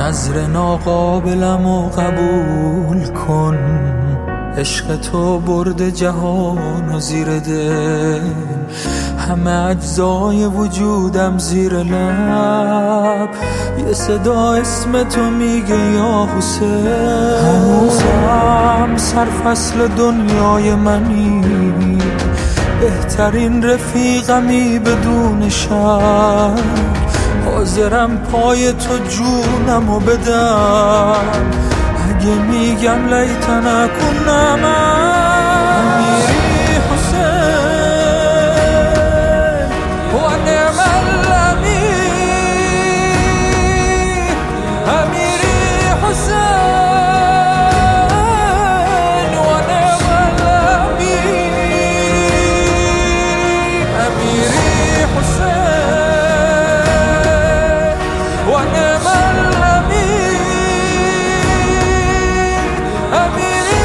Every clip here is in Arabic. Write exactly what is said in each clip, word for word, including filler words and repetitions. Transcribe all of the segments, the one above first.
نظر ناقابلم و قبول کن. عشق تو برد جهان و زیر دل، همه اجزای وجودم زیر لب. یه صدا اسم تو میگه یا حسین. هنوزم سرفصل دنیای منی، بهترین رفیقمی بدون شک. حاضرم پای تو جونمو بدم، اگه میگم لیتنا کنا معا. امیری حسین و نعم الامیر. امیری حسین و نعم الامیر. امیری حسین و نعم الامیر. امیری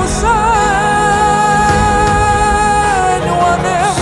حسین و نعم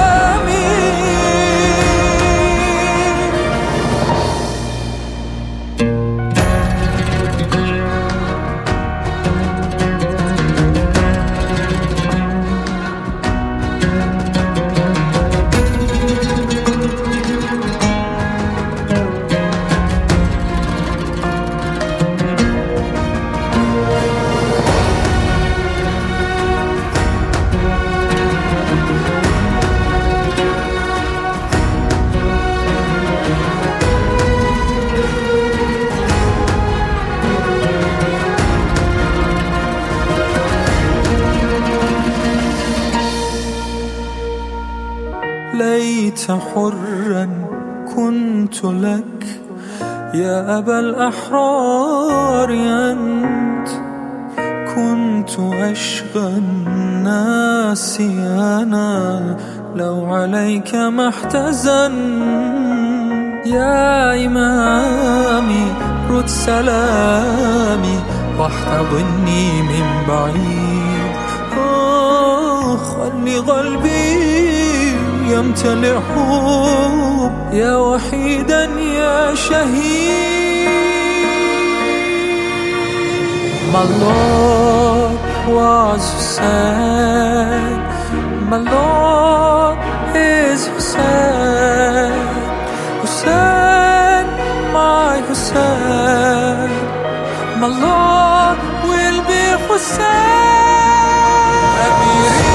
ليت حرا كنت لك يا أبا الأحرار أنت. كنت أشقى الناس أنا لو عليك ما احتزن. يا إمامي رد سلامي واحتضني من بعيد. آه خلي قلبي يمتلئ حب يا وحيدا يا شهيد. My Lord was Hussein, my Lord is Hussein. Hussein, my Hussein, my Lord will be Hussein.